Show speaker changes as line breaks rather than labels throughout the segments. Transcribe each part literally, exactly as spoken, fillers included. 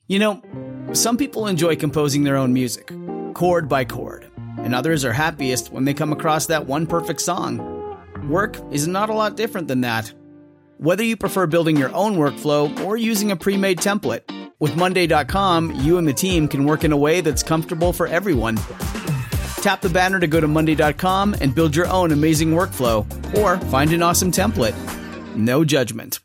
You know, some people enjoy composing their own music, chord by chord, and others are happiest when they come across that one perfect song. Work is not a lot different than that. Whether you prefer building your own workflow or using a pre-made template, with Monday dot com, you and the team can work in a way that's comfortable for everyone. Tap the banner to go to Monday dot com and build your own amazing workflow, or find an awesome template. No judgment.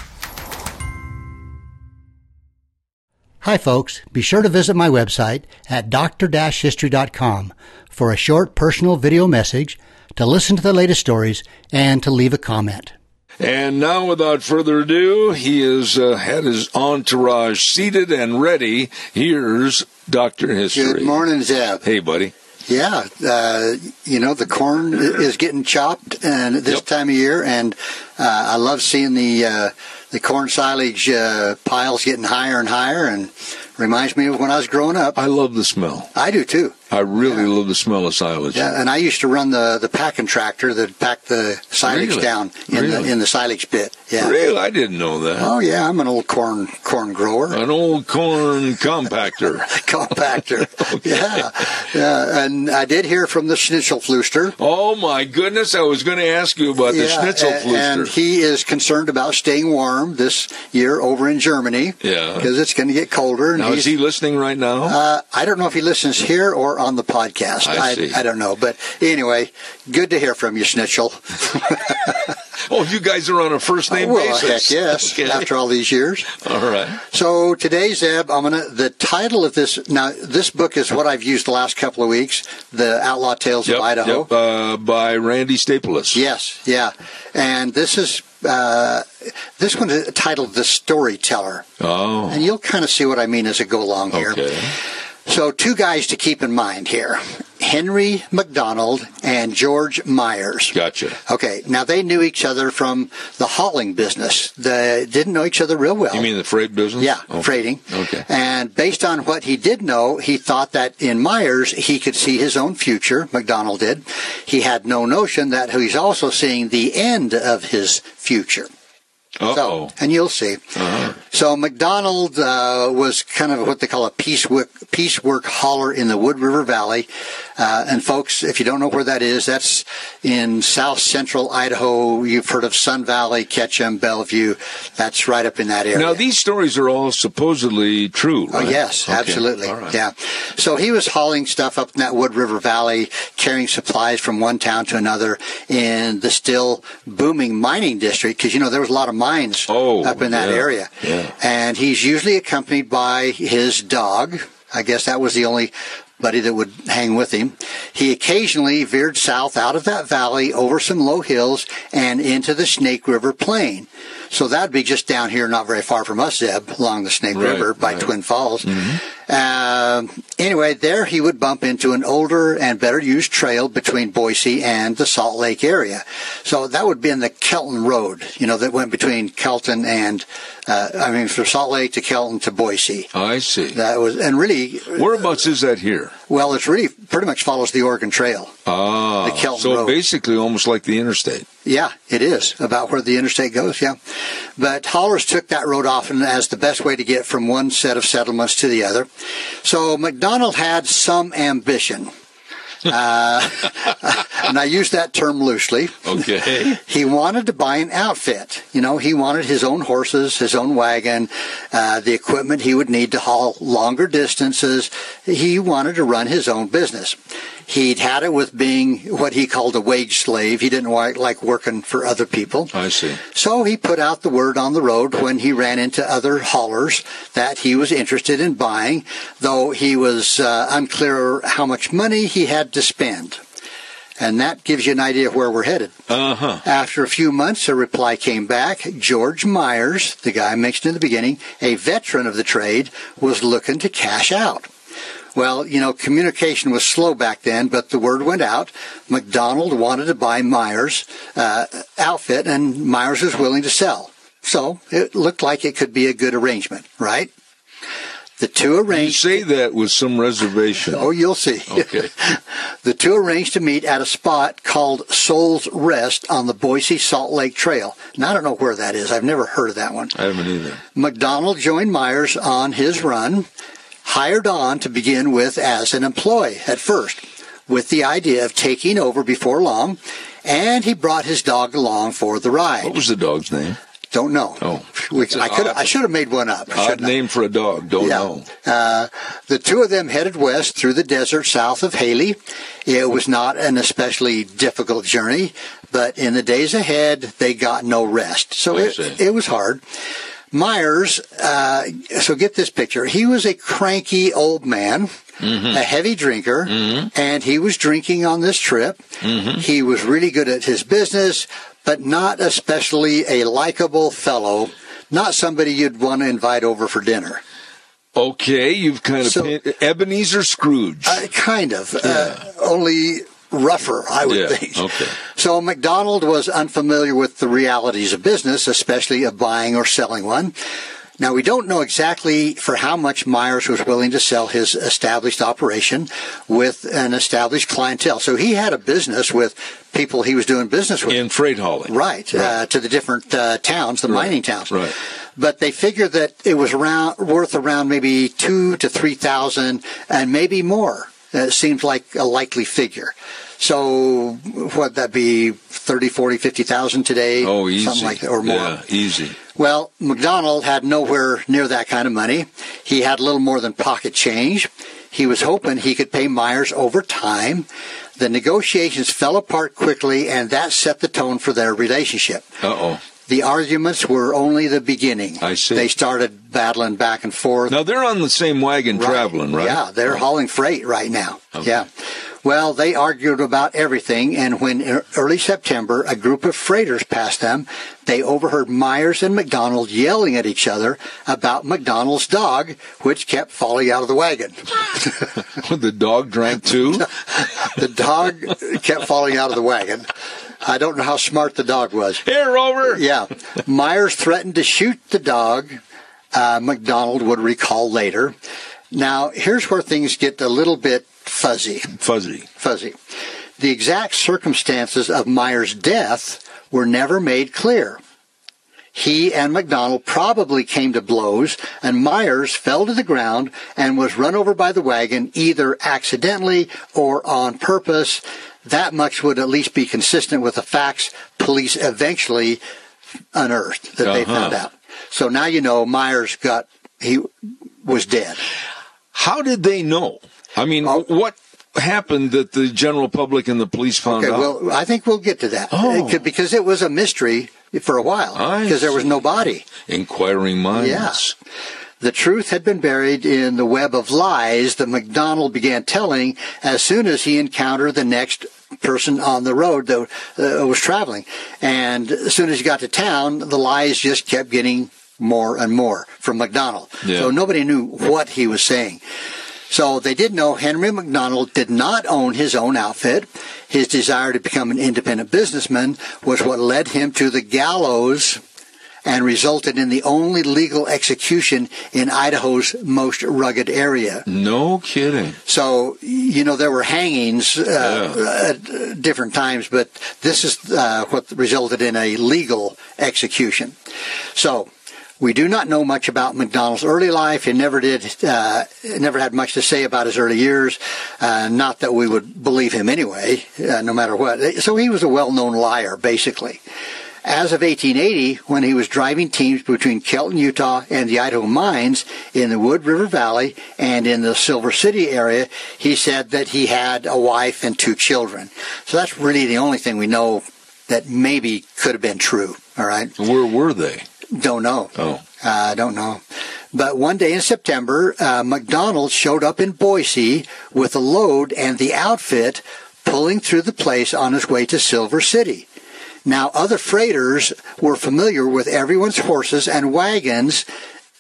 Hi folks, be sure to visit my website at d r dash history dot com for a short personal video message, to listen to the latest stories, and to leave a comment.
And now, without further ado, he has uh, had his entourage seated and ready. Here's Doctor History.
Good morning, Zeb.
Hey, buddy.
Yeah, uh, you know, the corn is getting chopped and this
Yep.
time of year, and uh, I love seeing the uh, the corn silage uh, piles getting higher and higher, and reminds me of when I was growing up.
I love the smell.
I do, too.
I really
Yeah.
love the smell of silage.
Yeah, and I used to run the, the packing tractor that packed the silage
Really?
down in
Really?
the in the silage pit. Yeah.
Really? I didn't know that.
Oh yeah, I'm an old corn corn grower.
An old corn compactor.
Compactor.
Okay.
Yeah. Yeah. And I did hear from the Schnitzelflüster.
Oh, my goodness. I was going to ask you about the
Yeah,
Schnitzelflüster.
and he is concerned about staying warm this year over in Germany.
Yeah.
Because it's going to get colder. And
Now, is
he's-
he listening right now?
Uh, I don't know if he listens here or on the podcast.
I see.
I, don't know. But anyway, good to hear from you, Schnitzel.
Oh, you guys are on a first-name
well,
basis.
heck yes,
Okay.
after all these years.
All right.
So today, Zeb, I'm gonna. The title of this now. This book is what I've used the last couple of weeks. The Outlaw Tales
Yep,
of Idaho.
yep, uh, by Randy Staples.
Yes, yeah, and this is uh, this one is titled "The Storyteller,"
Oh,
and you'll kind of see what I mean as I go along here.
okay.
So, two guys to keep in mind here: Henry McDonald and George Myers.
Gotcha.
Okay, now they knew each other from the hauling business. They didn't know each other real well.
You mean the freight business?
Yeah,
Okay.
freighting.
Okay.
And based on what he did know, he thought that in Myers he could see his own future. McDonald did. He had no notion that he's also seeing the end of his future.
Uh-oh.
So, and you'll see.
Uh-huh.
So McDonald uh, was kind of what they call a piecework, piecework hauler in the Wood River Valley. Uh, and folks, if you don't know where that is, that's in south central Idaho. You've heard of Sun Valley, Ketchum, Bellevue. That's right up in that area.
Now, these stories are all supposedly true,
Oh,
right?
yes,
Okay.
absolutely.
All right.
Yeah. So he was hauling stuff up in that Wood River Valley, carrying supplies from one town to another in the still booming mining district, because, you know, there was a lot of mines
Oh,
up in that
yeah,
area.
yeah.
And he's usually accompanied by his dog. I guess that was the only buddy that would hang with him. He occasionally veered south out of that valley over some low hills and into the Snake River Plain. So that'd be just down here, not very far from us, Zeb, along the Snake
Right,
River by
right.
Twin Falls.
Mm-hmm.
Um, anyway, there he would bump into an older and better used trail between Boise and the Salt Lake area. So that would be in the Kelton Road, you know, that went between Kelton and, uh, I mean, from Salt Lake to Kelton to Boise.
I see.
That was, and really,
Whereabouts is that here?
well, it's really pretty much follows the Oregon Trail.
Ah,
The Kelton
so
Road.
basically almost like the interstate.
Yeah, it is about where the interstate goes, yeah. But haulers took that road often as the best way to get from one set of settlements to the other. So McDonald had some ambition. Uh, and I use that term loosely.
Okay.
He wanted to buy an outfit. You know, he wanted his own horses, his own wagon, uh, the equipment he would need to haul longer distances. He wanted to run his own business. He'd had it with being what he called a wage slave. He didn't wa- like working for other people.
I see.
So he put out the word on the road when he ran into other haulers that he was interested in buying, though he was uh, unclear how much money he had to spend. And that gives you an idea of where we're headed.
Uh-huh.
After a few months, a reply came back. George Myers, the guy I mentioned in the beginning, a veteran of the trade, was looking to cash out. Well, you know, communication was slow back then, but the word went out. McDonald wanted to buy Myers' uh, outfit, and Myers was willing to sell. So it looked like it could be a good arrangement, right? The two arranged...
You say that with some reservation.
Oh, you'll see.
Okay.
The two arranged to meet at a spot called Soul's Rest on the Boise Salt Lake Trail. Now, I don't know where that is. I've never heard of that one.
I haven't either.
McDonald joined Myers on his run, hired on to begin with as an employee at first, with the idea of taking over before long, and he brought his dog along for the ride.
What was the dog's name?
Don't know.
Oh,
we, I could. I should have made one up.
Odd name for a dog. Don't
yeah.
know.
Uh, the two of them headed west through the desert south of Haley. It was not an especially difficult journey, but in the days ahead, they got no rest. So it, it was hard. Myers, uh, so get this picture. He was a cranky old man, mm-hmm. a heavy drinker, mm-hmm. and he was drinking on this trip. Mm-hmm. He was really good at his business, but not especially a likable fellow, not somebody you'd want to invite over for dinner.
Okay, you've kind of... So, painted, Ebenezer Scrooge.
Uh, kind of.
Yeah.
Uh, only... rougher, I would
yeah,
think.
Okay.
So McDonald was unfamiliar with the realities of business, especially of buying or selling one. Now, we don't know exactly for how much Myers was willing to sell his established operation with an established clientele. So he had a business with people he was doing business with.
In freight hauling.
Right, right. Uh, to the different uh, towns, the
right.
mining towns.
Right.
But they figured that it was around worth around maybe two to three thousand, and maybe more. It seems like a likely figure. So, what'd that be, thirty, forty, fifty thousand today?
Oh, easy.
Something like that, or more.
Yeah, easy.
Well, McDonald had nowhere near that kind of money. He had little more than pocket change. He was hoping he could pay Myers over time. The negotiations fell apart quickly, and that set the tone for their relationship.
Uh-oh.
The arguments were only the beginning.
I see.
They started battling back and forth.
Now, they're on the same wagon
right.
traveling, right?
Yeah, they're
oh.
hauling freight right now.
Okay.
Yeah. Well, they argued about everything, and when early September a group of freighters passed them, they overheard Myers and McDonald yelling at each other about McDonald's dog, which kept falling out of the wagon.
The dog drank too?
The dog kept falling out of the wagon. I don't know how smart the dog was.
Here, Rover!
Yeah. Myers threatened to shoot the dog, uh, McDonald would recall later. Now, here's where things get a little bit fuzzy.
Fuzzy.
Fuzzy. The exact circumstances of Myers' death were never made clear. He and McDonald probably came to blows, and Myers fell to the ground and was run over by the wagon either accidentally or on purpose. That much would at least be consistent with the facts police eventually unearthed, that uh-huh. they found out. So now you know Myers got, he was dead.
How did they know? I mean, oh. what happened that the general public and the police found
okay,
out?
Well, I think we'll get to that.
Oh.
It could, because it was a mystery for a while, because there was no body.
Inquiring minds.
Yeah. The truth had been buried in the web of lies that McDonald began telling as soon as he encountered the next person on the road that uh, was traveling. And as soon as he got to town, the lies just kept getting more and more from McDonald.
Yeah.
So nobody knew what he was saying. So they did know Henry McDonald did not own his own outfit. His desire to become an independent businessman was what led him to the gallows and resulted in the only legal execution in Idaho's most rugged area.
No kidding.
So, you know, there were hangings uh, yeah. at different times, but this is uh, what resulted in a legal execution. So, we do not know much about McDonald's early life. He never did, uh, never had much to say about his early years. Uh, not that we would believe him anyway, uh, no matter what. So he was a well-known liar, basically. As of eighteen eighty, when he was driving teams between Kelton, Utah, and the Idaho mines in the Wood River Valley and in the Silver City area, he said that he had a wife and two children. So that's really the only thing we know that maybe could have been true. All right.
Where were they?
Don't know.
Oh.
I uh, don't know. But one day in September, uh, McDonald showed up in Boise with a load and the outfit pulling through the place on his way to Silver City. Now, other freighters were familiar with everyone's horses and wagons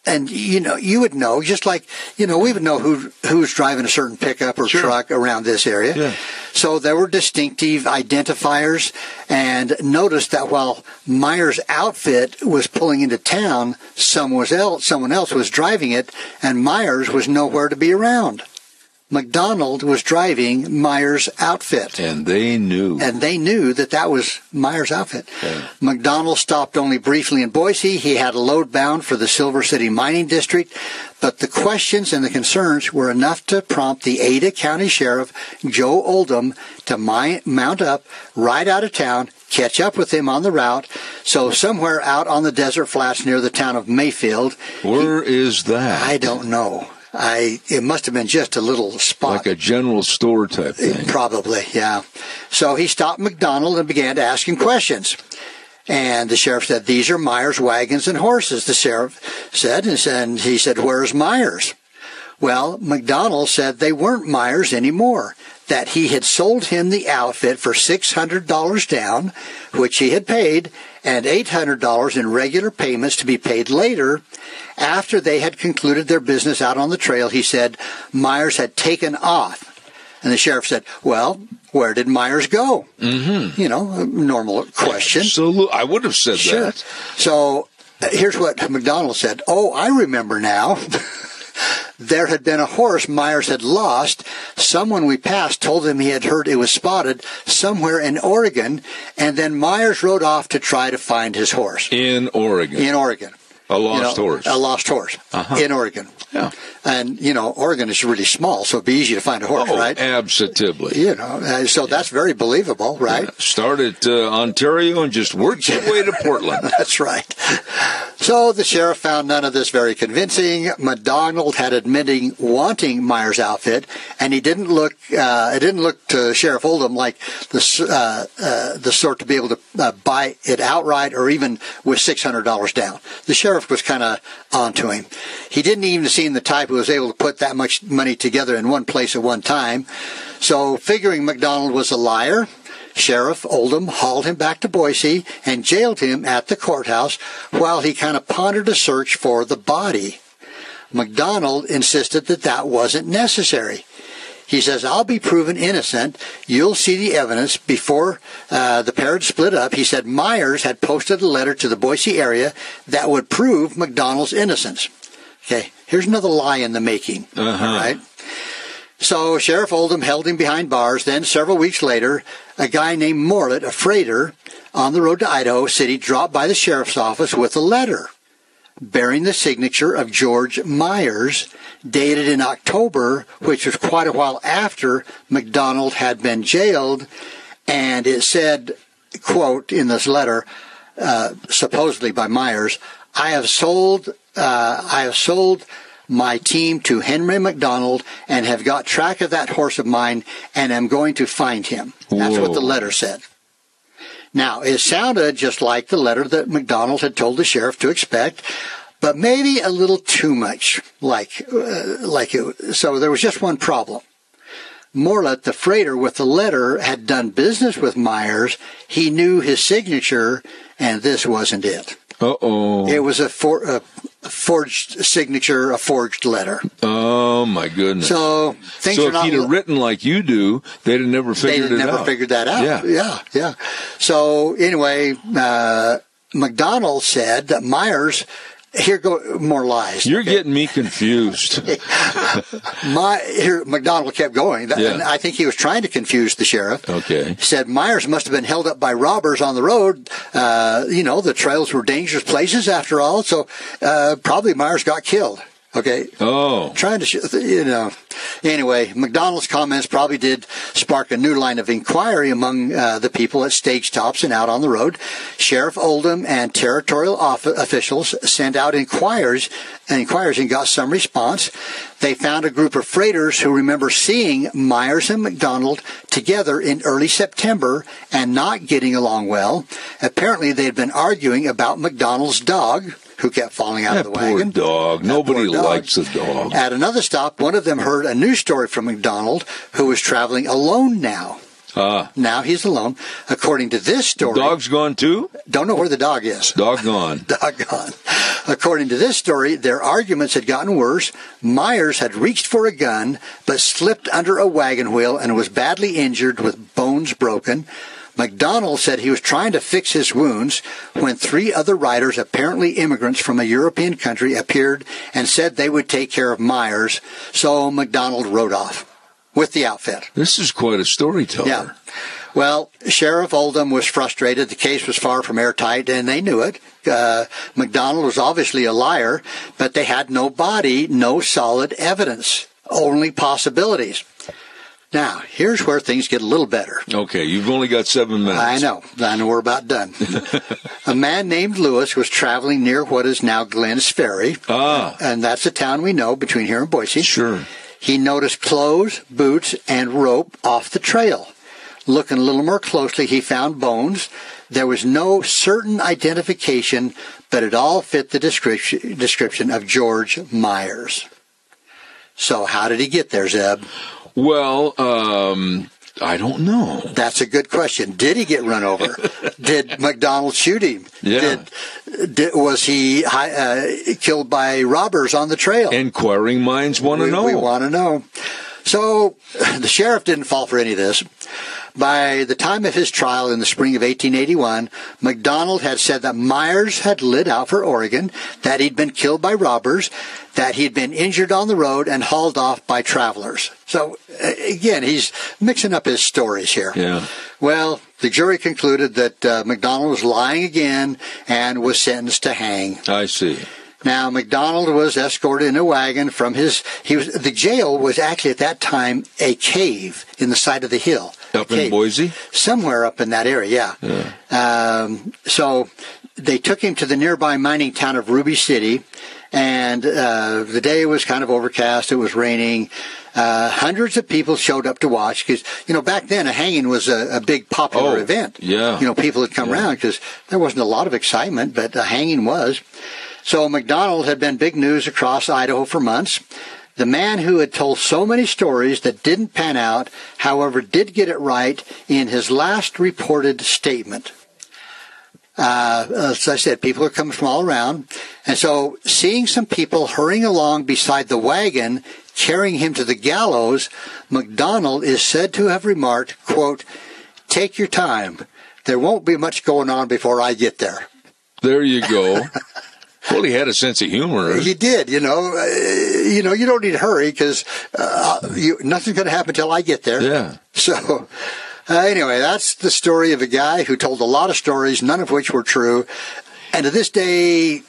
and you know, you would know, just like, you know, we would know who who's driving a certain pickup or
Sure.
truck around this area.
Yeah.
So there were distinctive identifiers, and noticed that while Myers' outfit was pulling into town, someone else, someone else was driving it, and Myers was nowhere to be around. McDonald was driving Myers' outfit.
And they knew.
And they knew that that was Myers' outfit.
Yeah.
McDonald stopped only briefly in Boise. He had a load bound for the Silver City Mining District, but the questions and the concerns were enough to prompt the Ada County Sheriff, Joe Oldham, to mi- mount up right out of town, catch up with him on the route. So somewhere out on the desert flats near the town of Mayfield.
Where he, is that?
I don't know. I it must have been just a little spot.
Like a general store type thing.
Probably, yeah. So he stopped McDonald and began to ask him questions. And the sheriff said, "These are Myers' wagons and horses," the sheriff said. And he said, "Where's Myers?" Well, McDonald said they weren't Myers anymore, that he had sold him the outfit for six hundred dollars down, which he had paid, and eight hundred dollars in regular payments to be paid later. After they had concluded their business out on the trail, he said Myers had taken off. And the sheriff said, "Well, where did Myers go?"
Mm-hmm.
You know, a normal question.
Absolutely. I would have said
Sure.
that.
So uh, here's what McDonald said. "Oh, I remember now." There had been a horse Myers had lost. Someone we passed told him he had heard it was spotted somewhere in Oregon, and then Myers rode off to try to find his horse.
In Oregon.
In Oregon.
A lost
you know,
horse.
A lost horse
Uh-huh.
in Oregon.
Yeah.
And, you know, Oregon is really small, so it'd be easy to find a horse,
Oh,
right?
absolutely.
You know, uh, so that's very believable, right?
Yeah. Start at uh, Ontario and just work your way to Portland.
That's right. So the sheriff found none of this very convincing. McDonald had admitting wanting Myers' outfit, and he didn't look. Uh, it didn't look to Sheriff Oldham like the uh, uh, the sort to be able to uh, buy it outright or even with six hundred dollars down. The sheriff was kind of onto him. He didn't even seem the type who was able to put that much money together in one place at one time. So, figuring McDonald was a liar, Sheriff Oldham hauled him back to Boise and jailed him at the courthouse while he kind of pondered a search for the body. McDonald insisted that that wasn't necessary. He says, "I'll be proven innocent. You'll see the evidence." Before uh, the pair had split up, he said Myers had posted a letter to the Boise area that would prove McDonald's innocence. Okay, here's another lie in the making.
Uh-huh.
All right. So Sheriff Oldham held him behind bars. Then several weeks later, a guy named Morlett, a freighter, on the road to Idaho City, dropped by the sheriff's office with a letter bearing the signature of George Myers, dated in October, which was quite a while after McDonald had been jailed. And it said, quote, in this letter, uh, supposedly by Myers, I have sold, uh, I have sold my team to Henry McDonald and have got track of that horse of mine and am going to find him." That's
Whoa.
what the letter said. Now, it sounded just like the letter that McDonald had told the sheriff to expect, but maybe a little too much like, uh, like it. So there was just one problem. Morlett, the freighter with the letter, had done business with Myers. He knew his signature, and this wasn't it.
Uh-oh.
It was a, for, a forged signature, a forged letter.
Oh, my goodness.
So things
so
are
if
not.
he'd have written like you do, they'd have never figured
They
it
never
out.
figured that out.
Yeah.
yeah, yeah. So anyway, uh, McDonald said that Myers. Here go more lies.
You're getting me confused.
My here, McDonald kept going.
Yeah.
And I think he was trying to confuse the sheriff.
Okay.
He said Myers must have been held up by robbers on the road. Uh, you know, the trails were dangerous places after all, so uh, probably Myers got killed. Okay.
Oh.
Trying to, sh- you know. Anyway, McDonald's comments probably did spark a new line of inquiry among uh, the people at stage tops and out on the road. Sheriff Oldham and territorial off- officials sent out inquiries, inquiries and got some response. They found a group of freighters who remember seeing Myers and McDonald together in early September and not getting along well. Apparently, they had been arguing about McDonald's dog, who kept falling out
That
of the
poor
wagon.
dog.
That
Nobody
poor dog.
likes the dog.
At another stop, one of them heard a news story from McDonald, who was traveling alone now.
Ah.
Now he's alone. According to this story...
Dog's gone too?
Don't know where the dog is.
Dog gone.
Dog gone. According to this story, their arguments had gotten worse. Myers had reached for a gun, but slipped under a wagon wheel and was badly injured with bones broken. McDonald said he was trying to fix his wounds when three other riders, apparently immigrants from a European country, appeared and said they would take care of Myers. So McDonald rode off with the outfit.
This is quite a storyteller.
Yeah. Well, Sheriff Oldham was frustrated. The case was far from airtight, and they knew it. Uh, McDonald was obviously a liar, but they had no body, no solid evidence, only possibilities. Now, here's where things get a little better.
Okay, you've only got seven minutes.
I know. I know we're about done. A man named Lewis was traveling near what is now Glenn's Ferry.
Ah.
And that's a town we know between here and Boise.
Sure.
He noticed clothes, boots, and rope off the trail. Looking a little more closely, he found bones. There was no certain identification, but it all fit the description, description of George Myers. So how did he get there, Zeb?
Well, um, I don't know.
That's a good question. Did he get run over? Did McDonald shoot him?
Yeah.
Did, did, was he uh, killed by robbers on the trail?
Inquiring minds want to know.
We want to know. So the sheriff didn't fall for any of this. By the time of his trial in the spring of eighteen eighty-one, McDonald had said that Myers had lit out for Oregon, that he'd been killed by robbers, that he'd been injured on the road and hauled off by travelers. So, again, he's mixing up his stories here.
Yeah.
Well, the jury concluded that uh, McDonald was lying again and was sentenced to hang.
I see.
Now, McDonald was escorted in a wagon from his, he was, the jail was actually at that time a cave in the side of the hill.
Up in Boise?
Somewhere up in that area, yeah. yeah. Um, so they took him to the nearby mining town of Ruby City, and uh, the day was kind of overcast. It was raining. Uh, hundreds of people showed up to watch because, you know, back then a hanging was a, a big popular
oh,
event.
Yeah.
You know, people had come
yeah.
around because there wasn't a lot of excitement, but a hanging was. So McDonald had been big news across Idaho for months. The man who had told so many stories that didn't pan out, however, did get it right in his last reported statement. Uh, as I said, people are coming from all around. And so seeing some people hurrying along beside the wagon, carrying him to the gallows, McDonald is said to have remarked, quote, "Take your time. There won't be much going on before I get there."
There you go. Well, he had a sense of humor.
He did, you know. Uh, you know, you don't need to hurry because uh, you, nothing's going to happen until I get there.
Yeah.
So, uh, anyway, that's the story of a guy who told a lot of stories, none of which were true. And to this day,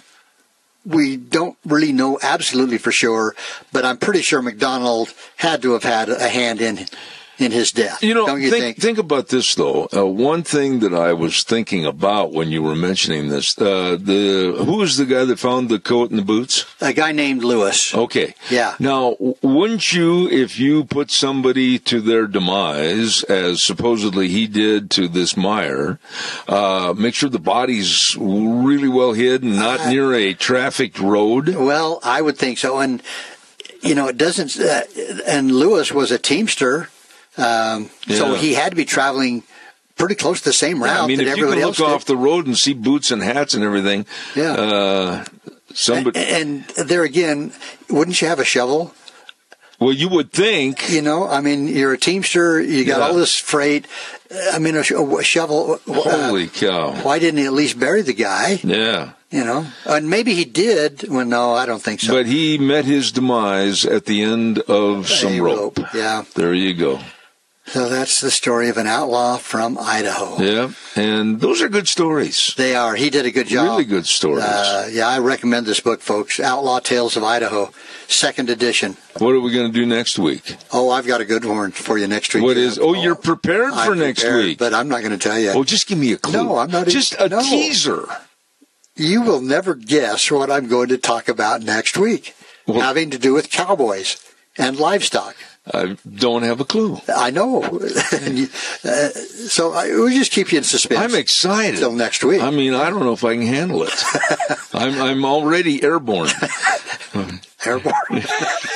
we don't really know absolutely for sure, but I'm pretty sure McDonald had to have had a hand in in his death.
You know,
don't you
think,
think?
think about this, though. Uh, one thing that I was thinking about when you were mentioning this, uh, the who was the guy that found the coat and the boots?
A guy named Lewis.
Okay.
Yeah.
Now, wouldn't you, if you put somebody to their demise, as supposedly he did to this Meyer, uh, make sure the body's really well hid and not uh, near a trafficked road?
Well, I would think so. And, you know, it doesn't, uh, and Lewis was a teamster. Um, yeah. So he had to be traveling pretty close to the same route
yeah, I mean,
that
if
everybody
you
else
can look
did.
off the road and see boots and hats and everything,
yeah.
Uh, somebody.
And, and there again, wouldn't you have a shovel?
Well, you would think.
You know, I mean, you're a teamster. You got yeah. all this freight. I mean, a, a shovel.
Holy uh, cow!
Why didn't he at least bury the guy?
Yeah.
You know, and maybe he did. Well, no, I don't think so.
But he met his demise at the end of some rope.
rope. Yeah.
There you go.
So that's the story of an outlaw from Idaho.
Yeah, and those are good stories.
They are. He did a good job.
Really good stories.
Uh, yeah, I recommend this book, folks. Outlaw Tales of Idaho, second edition.
What are we going to do next week?
Oh, I've got a good one for you next week.
What is? Oh, you're prepared
I'm
for next
prepared,
week.
But I'm not going to tell you.
Oh, just give me a clue.
No, I'm not.
Just a
no.
teaser.
You will never guess what I'm going to talk about next week, well, having to do with cowboys and livestock.
I don't have a clue.
I know. you, uh, so I, we'll just keep you in suspense.
I'm excited.
Until next week.
I mean, I don't know if I can handle it. I'm, I'm already airborne.
Airborne.